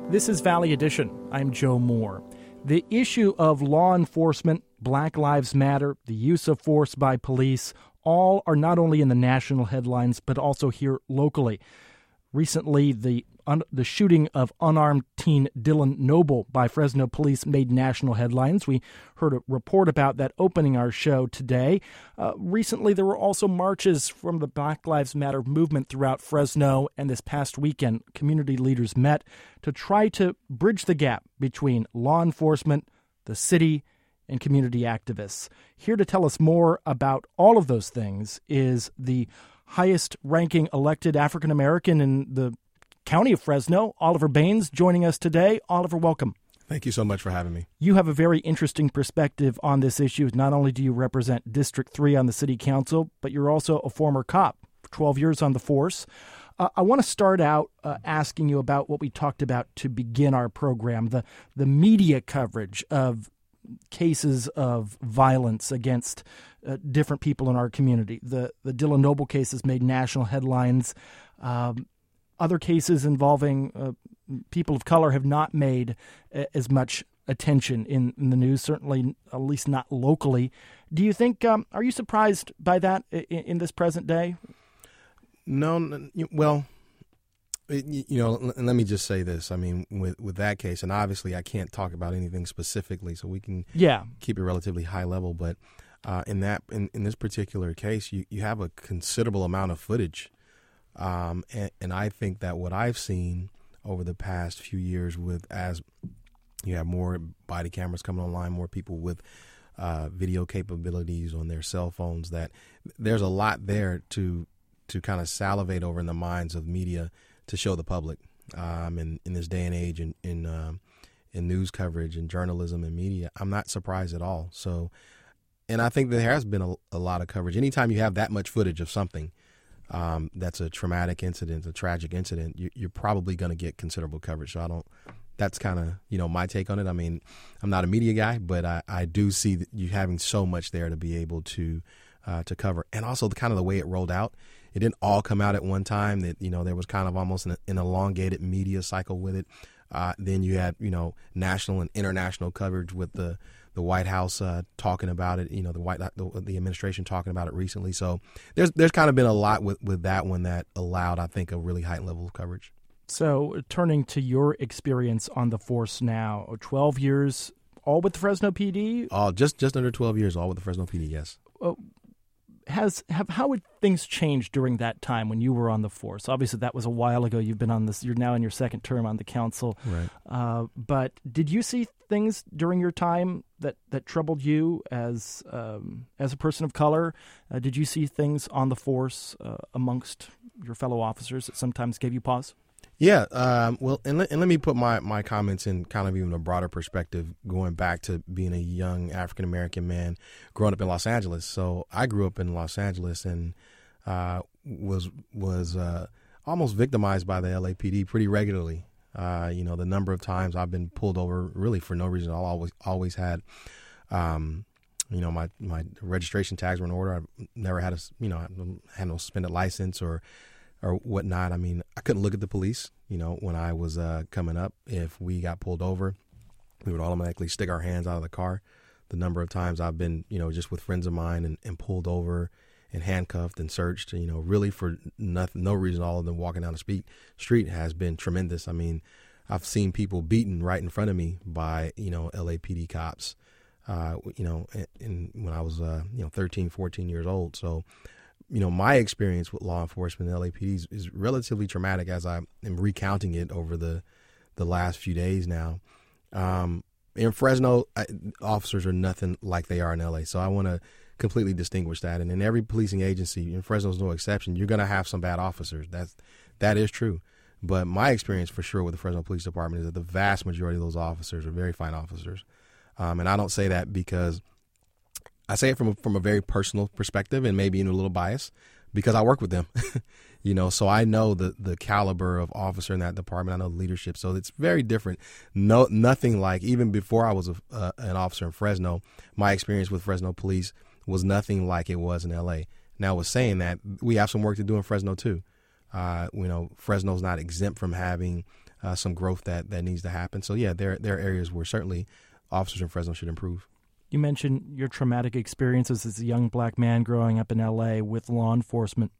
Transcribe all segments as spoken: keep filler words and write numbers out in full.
This is Valley Edition. I'm Joe Moore. The issue of law enforcement, Black Lives Matter, the use of force by police, all are not only in the national headlines, but also here locally. Recently, the un- the shooting of unarmed teen Dylan Noble by Fresno police made national headlines. We heard a report about that opening our show today. Uh, recently, there were also marches from the Black Lives Matter movement throughout Fresno, and this past weekend, community leaders met to try to bridge the gap between law enforcement, the city, and community activists. Here to tell us more about all of those things is the highest-ranking elected African-American in the county of Fresno, Oliver Baines, joining us today. Oliver, welcome. Thank you so much for having me. You have a very interesting perspective on this issue. Not only do you represent District three on the city council, but you're also a former cop for twelve years on the force. Uh, I want to start out uh, asking you about what we talked about to begin our program, the, the media coverage of cases of violence against uh, different people in our community. The the Dylan Noble case has made national headlines. Um, other cases involving uh, people of color have not made uh, as much attention in, in the news, certainly at least not locally. Do you think, um, are you surprised by that in, in this present day? No, well, you know, let me just say this. I mean, with, with that case, and obviously I can't talk about anything specifically, so we can yeah. keep it relatively high level. But uh, in that, in, in this particular case, you, you have a considerable amount of footage. Um, and, and I think that what I've seen over the past few years with as you have more body cameras coming online, more people with uh, video capabilities on their cell phones, that there's a lot there to to kind of salivate over in the minds of media to show the public um, in, in this day and age in in, um, in news coverage and journalism and media. I'm not surprised at all. So, and I think there has been a, a lot of coverage. Anytime you have that much footage of something um, that's a traumatic incident, a tragic incident, you, you're probably going to get considerable coverage. So I don't, that's kind of, you know, my take on it. I mean, I'm not a media guy, but I, I do see that you having so much there to be able to uh, to cover. And also the kind of the way it rolled out. It didn't all come out at one time. That, you know, there was kind of almost an, an elongated media cycle with it. Uh, then you had, you know, national and international coverage with the, the White House uh, talking about it. You know, the White the, the administration talking about it recently. So there's there's kind of been a lot with, with that one that allowed, I think, a really heightened level of coverage. So turning to your experience on the force now, twelve years, all with the Fresno P D? Oh, just just under twelve years, all with the Fresno P D. Yes. Uh, Has have how would things change during that time when you were on the force? Obviously, that was a while ago. You've been on this. You're now in your second term on the council. Right. Uh, but did you see things during your time that, that troubled you as um, as a person of color? Uh, did you see things on the force uh, amongst your fellow officers that sometimes gave you pause? Yeah, um, well, and let, and let me put my, my comments in kind of even a broader perspective, going back to being a young African-American man growing up in Los Angeles. So I grew up in Los Angeles and uh, was was uh, almost victimized by the L A P D pretty regularly. Uh, you know, the number of times I've been pulled over really for no reason. I always always had, um, you know, my, my registration tags were in order. I never had a, you know, had no suspended license or or whatnot. I mean, I couldn't look at the police, you know, when I was uh, coming up. If we got pulled over, we would automatically stick our hands out of the car. The number of times I've been, you know, just with friends of mine and, and pulled over and handcuffed and searched, you know, really for nothing, no reason other than walking down the street, street has been tremendous. I mean, I've seen people beaten right in front of me by, you know, L A P D cops, uh, you know, and when I was, uh, you know, thirteen, fourteen years old. So, you know, my experience with law enforcement and L A P D is, is relatively traumatic as I am recounting it over the, the last few days now. Um, in Fresno, I, officers are nothing like they are in L A. So I want to completely distinguish that. And in every policing agency, and Fresno is no exception, you're going to have some bad officers. That's, that is true. But my experience for sure with the Fresno Police Department is that the vast majority of those officers are very fine officers. Um, and I don't say that because I say it from a, from a very personal perspective and maybe in a little bias because I work with them, you know, so I know the, the caliber of officer in that department. I know the leadership. So it's very different. No, nothing like even before I was a, uh, an officer in Fresno, my experience with Fresno police was nothing like it was in L A. Now, with saying that, we have some work to do in Fresno, too. Uh, you know, Fresno's not exempt from having uh, some growth that, that needs to happen. So yeah, there there are areas where certainly officers in Fresno should improve. You mentioned your traumatic experiences as a young black man growing up in L A with law enforcement.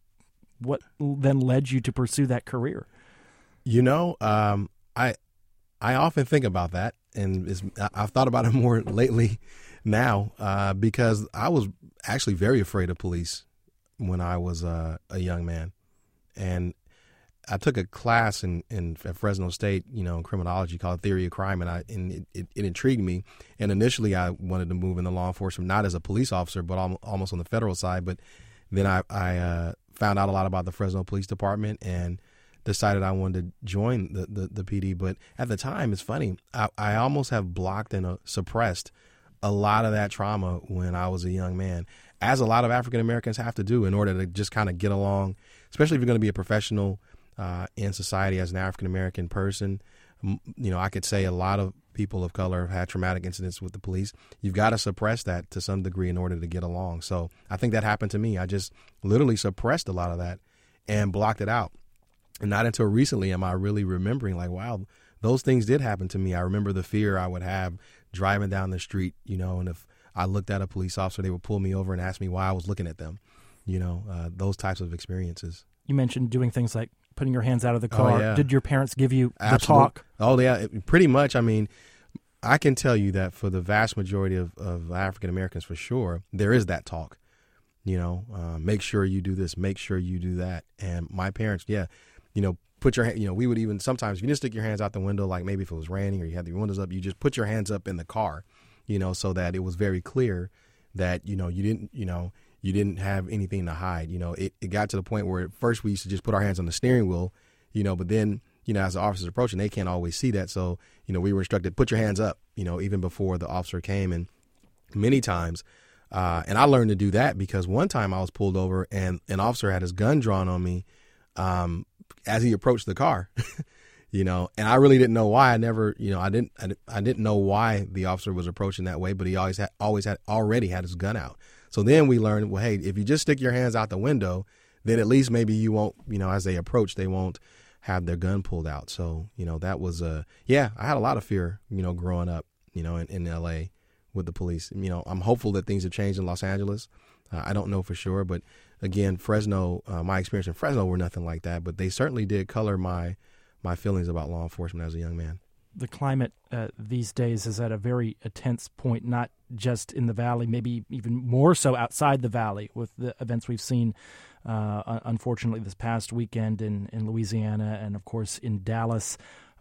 What then led you to pursue that career? You know, um, I I often think about that, and it's, I've thought about it more lately now uh, because I was actually very afraid of police when I was uh, a young man. And I took a class in, in at Fresno State, you know, in criminology called Theory of Crime, and I and it, it, it intrigued me. And initially, I wanted to move into law enforcement, not as a police officer, but al- almost on the federal side. But then I, I uh, found out a lot about the Fresno Police Department and decided I wanted to join the, the, the P D. But at the time, it's funny, I, I almost have blocked and uh, suppressed a lot of that trauma when I was a young man, as a lot of African Americans have to do in order to just kind of get along, especially if you're going to be a professional uh, in society as an African American person. You know, I could say a lot of people of color have had traumatic incidents with the police. You've got to suppress that to some degree in order to get along. So I think that happened to me. I just literally suppressed a lot of that and blocked it out. And not until recently am I really remembering, like, wow, those things did happen to me. I remember the fear I would have driving down the street, you know, and if I looked at a police officer, they would pull me over and ask me why I was looking at them, you know, uh, those types of experiences. You mentioned doing things like putting your hands out of the car. Oh, yeah. Did your parents give you the Absolute. talk? Oh, yeah, pretty much. I mean, I can tell you that for the vast majority of, of African Americans, for sure, there is that talk, you know, uh, make sure you do this, make sure you do that. And my parents, yeah, you know, put your, you know, we would even sometimes, if you didn't stick your hands out the window, like maybe if it was raining or you had the windows up, you just put your hands up in the car, you know, so that it was very clear that, you know, you didn't, you know, you didn't have anything to hide. You know, it, it got to the point where at first we used to just put our hands on the steering wheel, you know, but then, you know, as the officer's approaching, they can't always see that. So, you know, we were instructed, put your hands up, you know, even before the officer came. And many times, uh, and I learned to do that because one time I was pulled over and an officer had his gun drawn on me um, as he approached the car. You know, and I really didn't know why. I never, you know, I didn't, I, I didn't know why the officer was approaching that way, but he always had, always had, already had his gun out. So then we learned, well, hey, if you just stick your hands out the window, then at least maybe you won't, you know, as they approach, they won't have their gun pulled out. So, you know, that was, uh, yeah, I had a lot of fear, you know, growing up, you know, in, in L A with the police. You know, I'm hopeful that things have changed in Los Angeles. Uh, I don't know for sure, but again, Fresno, uh, my experience in Fresno were nothing like that, but they certainly did color my my feelings about law enforcement as a young man. The climate uh, these days is at a very tense point, not just in the Valley, maybe even more so outside the Valley with the events we've seen, uh, unfortunately, this past weekend in, in Louisiana and, of course, in Dallas.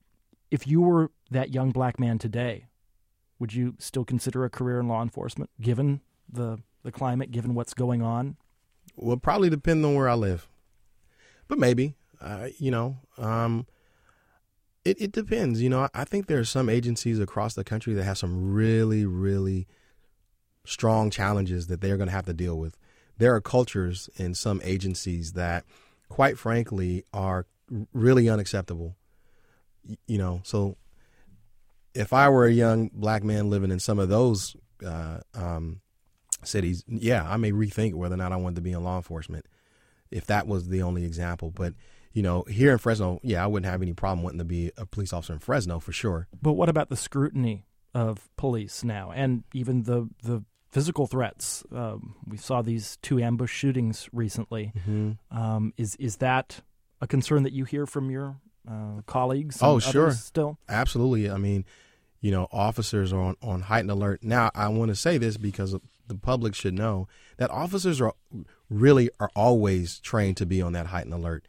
If you were that young black man today, would you still consider a career in law enforcement, given the, the climate, given what's going on? Well, probably depend on where I live. But maybe, uh, you know, um, It, it depends. You know, I think there are some agencies across the country that have some really, really strong challenges that they're going to have to deal with. There are cultures in some agencies that, quite frankly, are really unacceptable. You know, so if I were a young black man living in some of those uh, um, cities, yeah, I may rethink whether or not I wanted to be in law enforcement if that was the only example. But you know, here in Fresno, yeah, I wouldn't have any problem wanting to be a police officer in Fresno for sure. But what about the scrutiny of police now and even the, the physical threats? Um, we saw these two ambush shootings recently. Mm-hmm. Um, is is that a concern that you hear from your uh, colleagues? Oh, sure. Still? Absolutely. I mean, you know, officers are on, on heightened alert. Now, I want to say this because the public should know that officers are really are always trained to be on that heightened alert.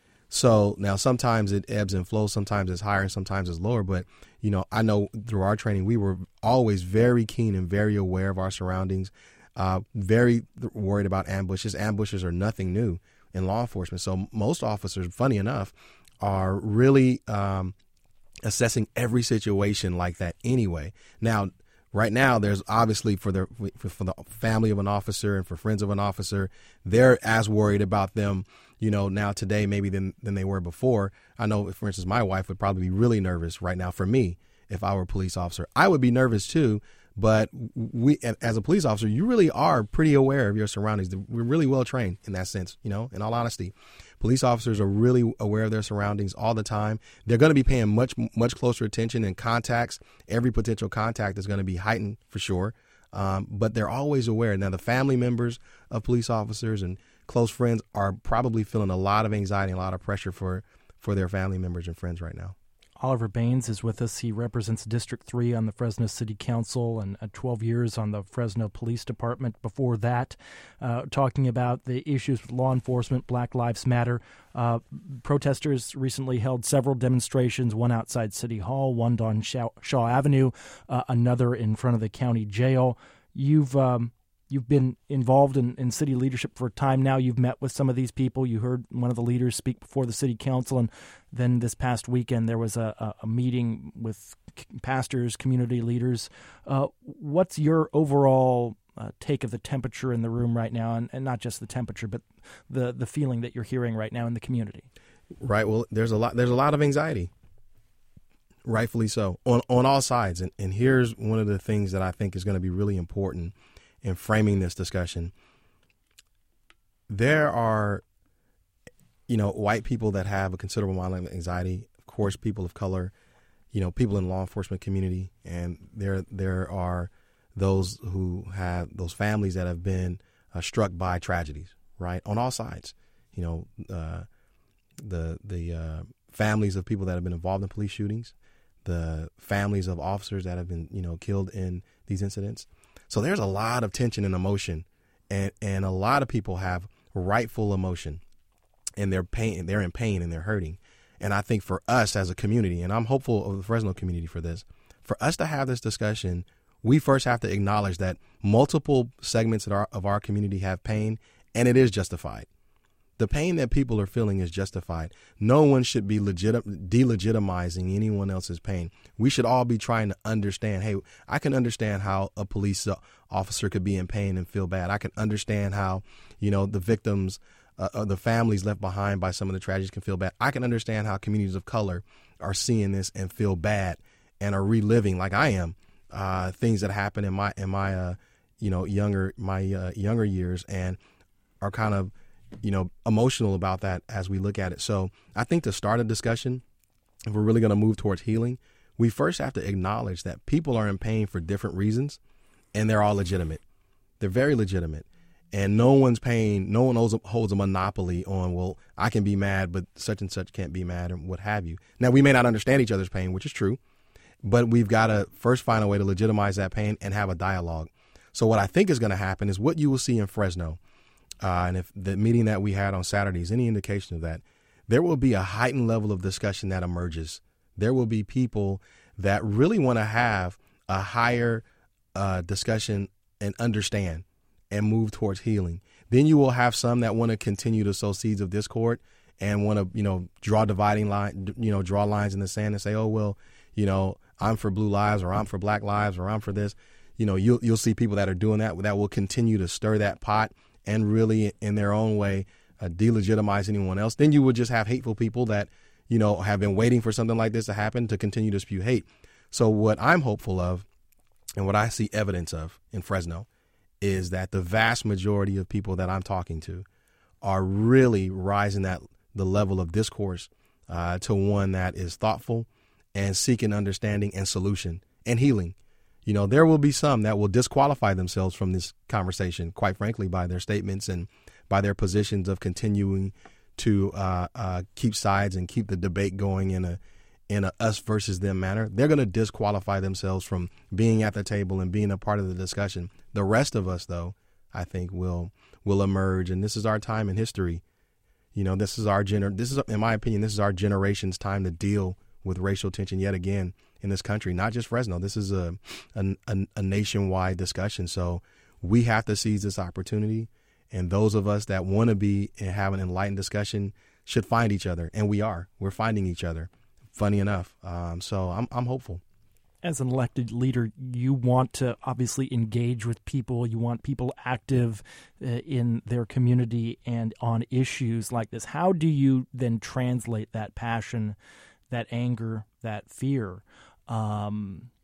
So now sometimes it ebbs and flows, sometimes it's higher and sometimes it's lower. But, you know, I know through our training, we were always very keen and very aware of our surroundings, uh, very worried about ambushes. Ambushes are nothing new in law enforcement. So most officers, funny enough, are really um, assessing every situation like that anyway. Now, right now, there's obviously for the for, for the family of an officer and for friends of an officer, they're as worried about them, you know, now today maybe than than they were before. I know, for instance, my wife would probably be really nervous right now for me if I were a police officer. I would be nervous too, But we, as a police officer, you really are pretty aware of your surroundings. We're really well trained in that sense, you know, in all honesty. Police officers are really aware of their surroundings all the time. They're going to be paying much, much closer attention, and contacts. Every potential contact is going to be heightened for sure. Um, but they're always aware. Now, the family members of police officers and close friends are probably feeling a lot of anxiety and a lot of pressure for, for their family members and friends right now. Oliver Baines is with us. He represents District three on the Fresno City Council and uh, twelve years on the Fresno Police Department. Before that, uh, talking about the issues with law enforcement, Black Lives Matter. Uh, protesters recently held several demonstrations, one outside City Hall, one on Shaw, Shaw Avenue, uh, another in front of the county jail. You've um, You've been involved in, in city leadership for a time now. You've met with some of these people. You heard one of the leaders speak before the city council, and then this past weekend there was a, a, a meeting with pastors, community leaders. Uh, what's your overall uh, take of the temperature in the room right now, and, and not just the temperature, but the the feeling that you're hearing right now in the community? Right. Well, there's a lot. There's a lot of anxiety, rightfully so, on on all sides. And and here's one of the things that I think is going to be really important in framing this discussion. There are, you know, white people that have a considerable amount of anxiety. Of course, people of color, you know, people in the law enforcement community, and there there are those who have those families that have been uh, struck by tragedies, right, on all sides. You know, uh, the the uh, families of people that have been involved in police shootings, the families of officers that have been, you know, killed in these incidents. So there's a lot of tension and emotion, and, and a lot of people have rightful emotion, and they're pain, they're in pain and they're hurting. And I think for us as a community, and I'm hopeful of the Fresno community for this, for us to have this discussion, we first have to acknowledge that multiple segments of our, of our community have pain, and it is justified. The pain that people are feeling is justified. No one should be legit, delegitimizing anyone else's pain. We should all be trying to understand, hey, I can understand how a police officer could be in pain and feel bad. I can understand how, you know, the victims, uh, uh, the families left behind by some of the tragedies can feel bad. I can understand how communities of color are seeing this and feel bad and are reliving, like I am, uh, things that happened in my, in my, uh, you know, younger, my uh, younger years, and are kind of, you know, emotional about that as we look at it. So I think to start a discussion, if we're really going to move towards healing, we first have to acknowledge that people are in pain for different reasons, and they're all legitimate. They're very legitimate. And no one's pain, no one holds a, holds a monopoly on, well, I can be mad, but such and such can't be mad, and what have you. Now, we may not understand each other's pain, which is true, but we've got to first find a way to legitimize that pain and have a dialogue. So what I think is going to happen is what you will see in Fresno. Uh, and if the meeting that we had on Saturday is any indication of that, there will be a heightened level of discussion that emerges. There will be people that really want to have a higher uh, discussion and understand and move towards healing. Then you will have some that want to continue to sow seeds of discord and want to, you know, draw dividing line, you know, draw lines in the sand and say, oh, well, you know, I'm for blue lives, or I'm for black lives, or I'm for this. You know, you'll, you'll see people that are doing that, that will continue to stir that pot and really, in their own way, uh, delegitimize anyone else. Then you would just have hateful people that, you know, have been waiting for something like this to happen to continue to spew hate. So what I'm hopeful of, and what I see evidence of in Fresno, is that the vast majority of people that I'm talking to are really rising that the level of discourse uh, to one that is thoughtful and seeking understanding and solution and healing. You know, there will be some that will disqualify themselves from this conversation, quite frankly, by their statements and by their positions of continuing to uh, uh, keep sides and keep the debate going in a in a us versus them manner. They're going to disqualify themselves from being at the table and being a part of the discussion. The rest of us, though, I think will will emerge, and this is our time in history. You know, this is our gener. This is, in my opinion, this is our generation's time to deal with racial tension yet again in this country, not just Fresno. This is a, a, a nationwide discussion. So we have to seize this opportunity. And those of us that want to be and have an enlightened discussion should find each other. And we are. We're finding each other, funny enough. Um, so I'm, I'm hopeful. As an elected leader, you want to obviously engage with people. You want people active uh, in their community and on issues like this. How do you then translate that passion, that anger, that fear, um,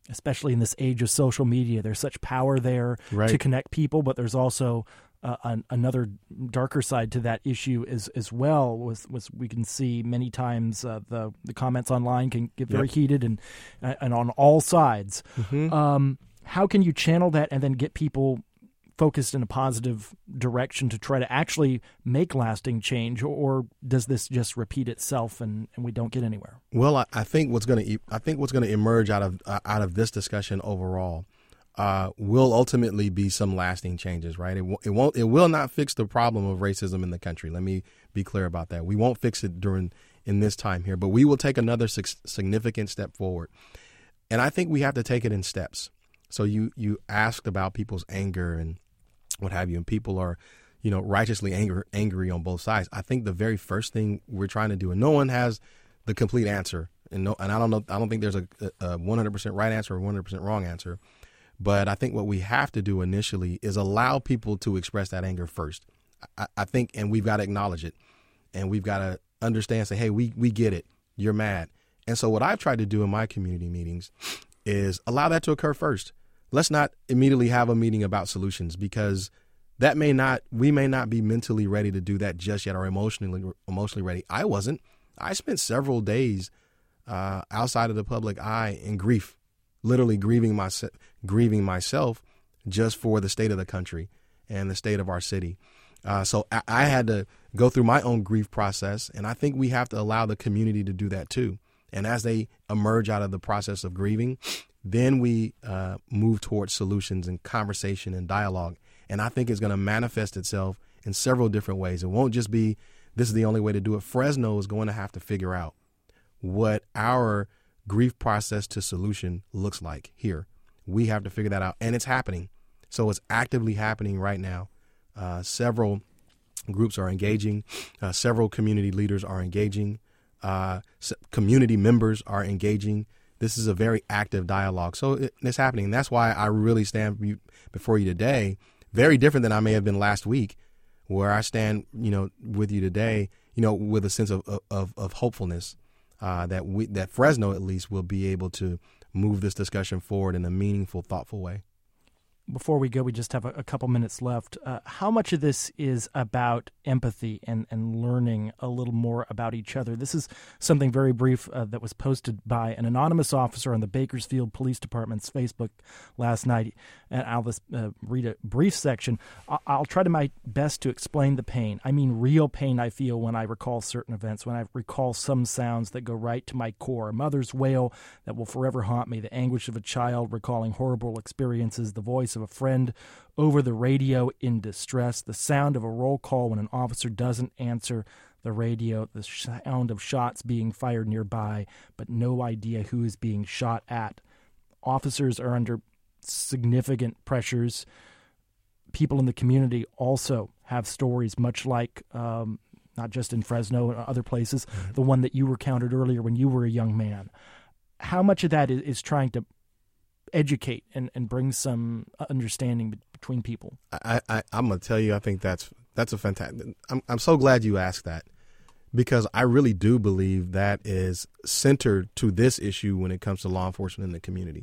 especially in this age of social media. There's such power there right. to connect people, but there's also uh, an, another darker side to that issue as as well. Was was we can see many times uh, the the comments online can get very yep. heated and and on all sides. Mm-hmm. Um, how can you channel that and then get people focused in a positive direction to try to actually make lasting change, or does this just repeat itself and, and we don't get anywhere? Well, I, I think what's going to I think what's going to emerge out of uh, out of this discussion overall uh, will ultimately be some lasting changes, right? It, w- it won't it will not fix the problem of racism in the country. Let me be clear about that. We won't fix it during in this time here, but we will take another sig- significant step forward, and I think we have to take it in steps. So you you asked about people's anger and what have you, and people are, you know, righteously angry, angry on both sides. I think the very first thing we're trying to do, and no one has the complete answer, and no, and I don't know, I don't think there's a, a one hundred percent right answer or one hundred percent wrong answer, but I think what we have to do initially is allow people to express that anger first. I, I think, and we've got to acknowledge it, and we've got to understand, say, hey, we we get it, you're mad, and so what I've tried to do in my community meetings is allow that to occur first. Let's not immediately have a meeting about solutions, because that may not, we may not be mentally ready to do that just yet, or emotionally emotionally ready. I wasn't. I spent several days uh, outside of the public eye in grief, literally grieving myself, grieving myself just for the state of the country and the state of our city. Uh, so I, I had to go through my own grief process, and I think we have to allow the community to do that too. And as they emerge out of the process of grieving, then we uh, move towards solutions and conversation and dialogue. And I think it's going to manifest itself in several different ways. It won't just be, this is the only way to do it. Fresno is going to have to figure out what our grief process to solution looks like here. We have to figure that out. And it's happening. So it's actively happening right now. Uh, several groups are engaging. Uh, several community leaders are engaging. Uh, community members are engaging. This is a very active dialogue. So it, it's happening. And that's why I really stand before you today, very different than I may have been last week, where I stand, you know, with you today, you know, with a sense of of, of hopefulness uh, that we, that Fresno at least will be able to move this discussion forward in a meaningful, thoughtful way. Before we go, we just have a, a couple minutes left. Uh, how much of this is about empathy and, and learning a little more about each other? This is something very brief uh, that was posted by an anonymous officer on the Bakersfield Police Department's Facebook last night. And I'll just uh, read a brief section. I'll, I'll try to my best to explain the pain. I mean real pain I feel when I recall certain events, when I recall some sounds that go right to my core. A mother's wail that will forever haunt me, the anguish of a child recalling horrible experiences, the voice of a friend over the radio in distress, the sound of a roll call when an officer doesn't answer the radio, the sound of shots being fired nearby, but no idea who is being shot at. Officers are under significant pressures. People in the community also have stories, much like um, not just in Fresno and other places, mm-hmm. the one that you recounted earlier when you were a young man. How much of that is, is trying to educate and, and bring some understanding between people? I, I, I'm going to tell you, I think that's that's a fantastic. I'm, I'm so glad you asked that, because I really do believe that is centered to this issue when it comes to law enforcement in the community.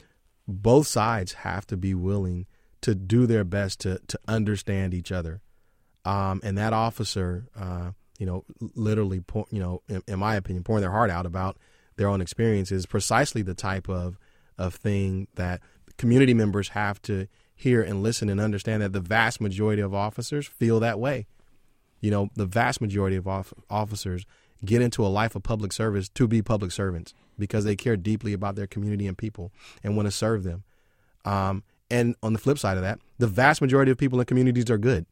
Both sides have to be willing to do their best to, to understand each other. Um, and that officer, uh, you know, literally, pour, you know, in, in my opinion, pouring their heart out about their own experience is precisely the type of of thing that community members have to hear and listen and understand, that the vast majority of officers feel that way. You know, the vast majority of off- officers get into a life of public service to be public servants because they care deeply about their community and people and want to serve them. Um, and on the flip side of that, the vast majority of people in communities are good.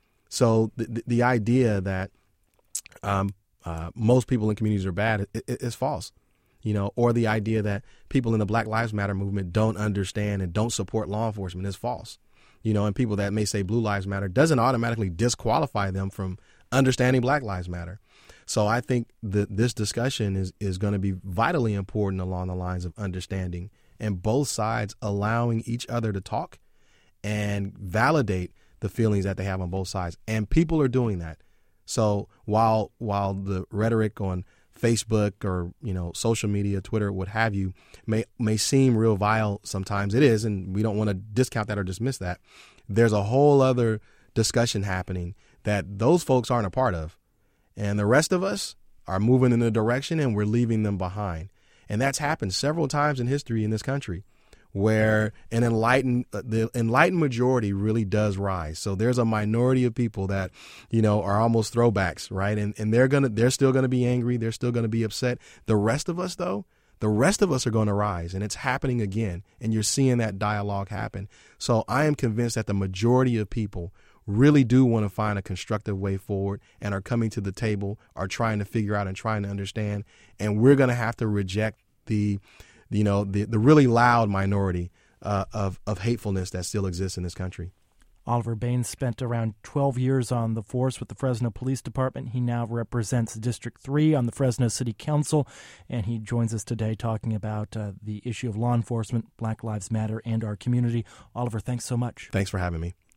So the, the idea that um, uh, most people in communities are bad is, is false. You know, or the idea that people in the Black Lives Matter movement don't understand and don't support law enforcement is false. You know, and people that may say Blue Lives Matter doesn't automatically disqualify them from understanding Black Lives Matter. So I think that this discussion is, is going to be vitally important along the lines of understanding and both sides allowing each other to talk and validate the feelings that they have on both sides. And people are doing that. So while while the rhetoric on Facebook or, you know, social media, Twitter, what have you, may may seem real vile. Sometimes it is, and we don't want to discount that or dismiss that. There's a whole other discussion happening that those folks aren't a part of. And the rest of us are moving in a direction and we're leaving them behind. And that's happened several times in history in this country, where an enlightened, the enlightened majority really does rise. So there's a minority of people that, you know, are almost throwbacks, right? And and they're gonna, they're still gonna be angry. They're still gonna be upset. The rest of us, though, the rest of us are going to rise, and it's happening again. And you're seeing that dialogue happen. So I am convinced that the majority of people really do want to find a constructive way forward and are coming to the table, are trying to figure out and trying to understand. And we're going to have to reject the, you know, the, the really loud minority uh, of, of hatefulness that still exists in this country. Oliver Baines spent around twelve years on the force with the Fresno Police Department. He now represents District three on the Fresno City Council, and he joins us today talking about uh, the issue of law enforcement, Black Lives Matter, and our community. Oliver, thanks so much. Thanks for having me.